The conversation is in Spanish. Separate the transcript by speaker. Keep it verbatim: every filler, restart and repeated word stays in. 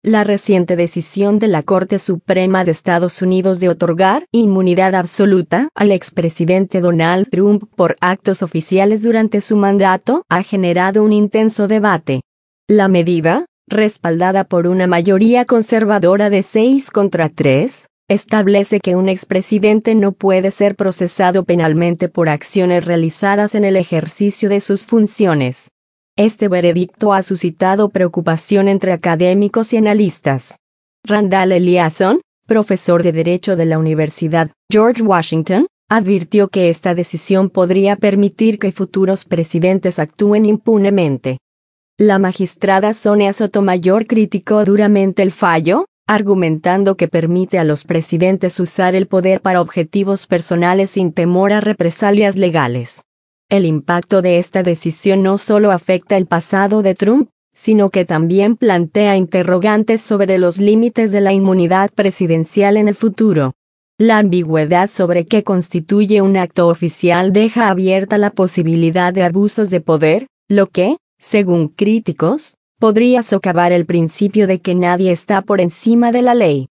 Speaker 1: La reciente decisión de la Corte Suprema de Estados Unidos de otorgar inmunidad absoluta al expresidente Donald Trump por actos oficiales durante su mandato ha generado un intenso debate. La medida, respaldada por una mayoría conservadora de seis contra tres, establece que un expresidente no puede ser procesado penalmente por acciones realizadas en el ejercicio de sus funciones. Este veredicto ha suscitado preocupación entre académicos y analistas. Randall Eliasson, profesor de Derecho de la Universidad George Washington, advirtió que esta decisión podría permitir que futuros presidentes actúen impunemente. La magistrada Sonia Sotomayor criticó duramente el fallo, argumentando que permite a los presidentes usar el poder para objetivos personales sin temor a represalias legales. El impacto de esta decisión no solo afecta el pasado de Trump, sino que también plantea interrogantes sobre los límites de la inmunidad presidencial en el futuro. La ambigüedad sobre qué constituye un acto oficial deja abierta la posibilidad de abusos de poder, lo que, según críticos, podría socavar el principio de que nadie está por encima de la ley.